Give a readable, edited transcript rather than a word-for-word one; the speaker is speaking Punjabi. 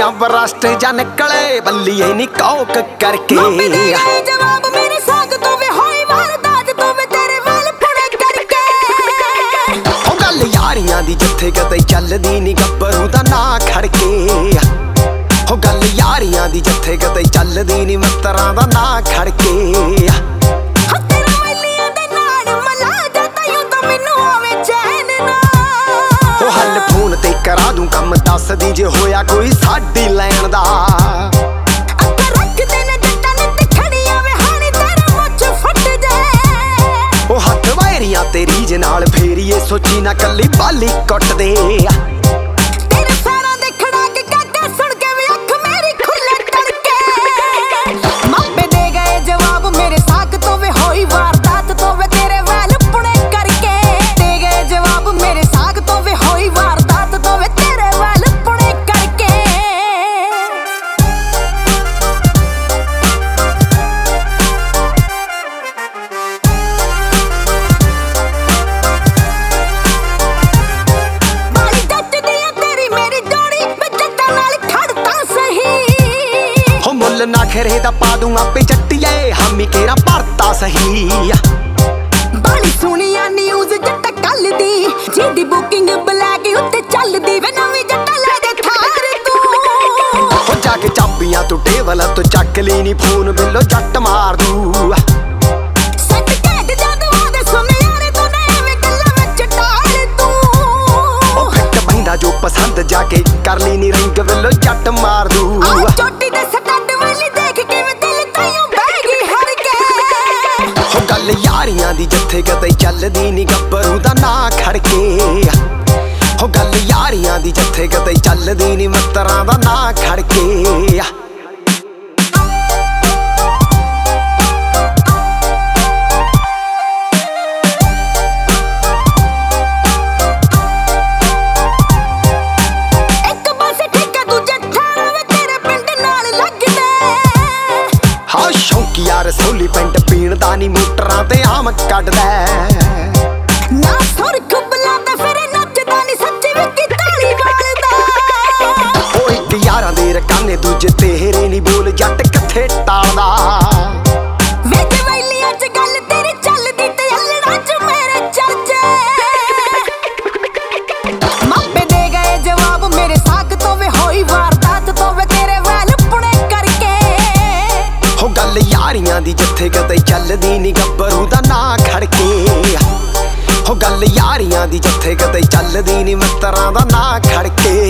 ਬਰਸਟ ਜਾਂ ਨਿਕਲੇ ਬੱਲੀਏ ਨੀ ਕੌਕ ਕਰਕੇ। ਜਵਾਬ ਮੇਰੇ ਸਾਗ ਤੋਂ ਵੇ ਹੋਈ ਵਾਰਦਾਤ ਤੋਂ ਵੇ ਤੇਰੇ ਵਾਲ ਫੁੜੇ ਕਰਕੇ। ਹੋ ਗੱਲ ਯਾਰੀਆਂ ਦੀ ਜਿੱਥੇ ਕਿਤੇ ਚੱਲਦੀ ਨੀ ਗੱਭਰੂ ਦਾ ਨਾਂ ਖੜਕੇ। ਹੋ ਗੱਲ ਯਾਰੀਆਂ ਦੀ ਜਿੱਥੇ ਕਿਤੇ ਚੱਲਦੀ ਨੀ ਮਿੱਤਰਾਂ ਦਾ ਨਾਂ ਖੜਕੇ। ਕਰਾ ਦੂੰ ਕੰਮ ਦੱਸਦੀ ਜੇ ਹੋਇਆ ਕੋਈ ਸਾਡੀ ਲੈਣ ਦਾ। ਅੱਖ ਰੱਖਦੇ ਨੇ ਜੱਟਾਂ ਨੇ ਤੇ ਖੜੀਆਂ ਵੇ ਹਾਣੀ ਤੇਰਾ ਮੁੱਛ ਫੁੱਟ ਜੇ। ਉਹ ਹੱਥ ਵਾਇਰੀਆਂ ਤੇ ਰੀਝ ਨਾਲ ਫੇਰੀਏ ਸੋਚੀ ਨਾ ਕੱਲੀ ਬਾਲੀ ਕੁੱਟਦੇ। ਤੇਰੇ ਸਾਰਾਂ ਦੇ ਖੜਾ ਕੇ ਕਾਕਾ ਸੁਣ ਕੇ ਵੀ ਅੱਖ ਮੇਰੀ ਖੁੱਲੇ ਤੜਕੇ। ਮਾਪੇ ਦੇ ਗਏ ਜਵਾਬ ਮੇਰੇ ਸਾਕ ਤੋਂ ਵੇ ਹੋਈ ਵਾਰਦਾਤ ਤੋਂ ਵੇ ਤੇਰੇ ਵਾਲ ਪੁਣੇ ਕਰਕੇ। ਦੇ ਗਏ ਜਵਾਬ ਮੇਰੇ ਸਾਕ ਤੋਂ ਵੇ ਹੋਈ ਵਾਰਦਾਤ ਨਾ ਖਰੇ ਦਾ ਪਾ ਦੂੰ ਆਪੇ ਚੱਟੀਏ ਹਾਮੀ ਕੇਰਾ ਭਰਤਾ ਸਹੀ। ਬਾਲੀ ਸੁਣੀਆਂ ਨਿਊਜ਼ ਜੱਟ ਕੱਲ ਦੀ ਜਿਹਦੀ ਬੁਕਿੰਗ ਬਲੈਕ ਉੱਤੇ ਚੱਲਦੀ ਵੇ ਨਵੀਂ ਜੱਟ ਲੈ ਦੇ ਥਾਰ ਤੂੰ। ਹੋ ਜਾ ਕੇ ਚਾਬੀਆਂ ਤੂੰ ਟੇਬਲ ਤੋਂ ਚੱਕ ਲਈ ਨੀ ਫੋਨ ਬਿੱਲੋ ਜੱਟ ਮਾਰ ਦੂ। ਸੱਟ ਕੇ ਜਦਵਾ ਦੇ ਸੁਨਿਆਰੇ ਤੋਂ ਨੇ ਐਵੇਂ ਗੱਲਾਂ ਵਿੱਚ ਟਾਲ ਤੂੰ। ਉਹ ਫਿੱਟ ਬਹਿੰਦਾ ਜੋ ਪਸੰਦ ਜਾ ਕੇ ਕਰ ਲਈ ਨੀ ਰਿੰਗ ਬਿੱਲੋ ਜੱਟ ਮਾਰ ਦੂ। ਚੋਟੀ ਦੇ ਸਟੱਡ ਵਾਲੀ ਦੇਖ ਕੇ ਵੇ ਦਿਲ ਤਾਈਓ ਬਹਿ ਗਈ ਹਰ ਕੇ। ਹੋ ਗੱਲ ਯਾਰੀਆਂ ਦੀ ਜਿੱਥੇ ਕਿਤੇ ਚੱਲਦੀ ਨੀ ਗੱਭਰੂ ਦਾ ਨਾਂ ਖੜਕੇ। ਹੋ ਗੱਲ ਯਾਰੀਆਂ ਦੀ ਜਿੱਥੇ ਕਿਤੇ ਚੱਲਦੀ ਨੀ ਮਿੱਤਰਾਂ ਦਾ ਨਾਂ ਖੜਕੇ। ਰਸੌਲੀ ਪਿੰਡ ਪੀਣ ਦਾ ਨੀ ਮੋਟਰਾਂ ਤੇ ਆਮ ਕੱਢਦਾ। ਨਾ ਸੁਰਖ ਬੁਲਾਦਾ ਫਿਰ ਨੱਚਦਾ ਨੀ ਸੱਚੀ ਵਿੱਕੀ ਤਾਲੀ ਮਾਰਦਾ। ਉਹ ਇੱਕ ਯਾਰਾਂ ਦੇ ਰਕਾਨੇ ਦੂਜੇ ਤੇਰੇ ਨੀ ਬੋਲ ਜੱਟ ਕਿੱਥੇ ਟਾਲਦਾ। ਵੇਖ ਵੈਲੀਆਂ ਚ ਗੱਲ ਤੇਰੀ ਚੱਲਦੀ ਤੇ ਅੱਲੜਾਂ ਚ ਮੇਰੇ ਚਰਚੇ। ਮਾਪੇ ਦੇ ਗਏ ਜਵਾਬ ਮੇਰੇ ਸਾਕ ਤੋਂ ਵੇ ਹੋਈ ਵਾਰਦਾਤ ਤੋਂ ਵੇ ਤੇਰੇ ਵਾਲ ਪੁਣੇ ਕਰਕੇ। ਹੋ ਗੱਲ ਯਾਰੀਆਂ ਦੀ ਜਿੱਥੇ ਕਿਤੇ ਚੱਲਦੀ ਨੀ ਗੱਭਰੂ ਦਾ ਨਾਂ ਖੜਕੇ। ਹੋ ਗੱਲ ਯਾਰੀਆਂ ਦੀ ਜਿੱਥੇ ਕਿਤੇ ਚੱਲਦੀ ਨੀ ਮਿੱਤਰਾਂ ਦਾ ਨਾਂ ਖੜਕੇ।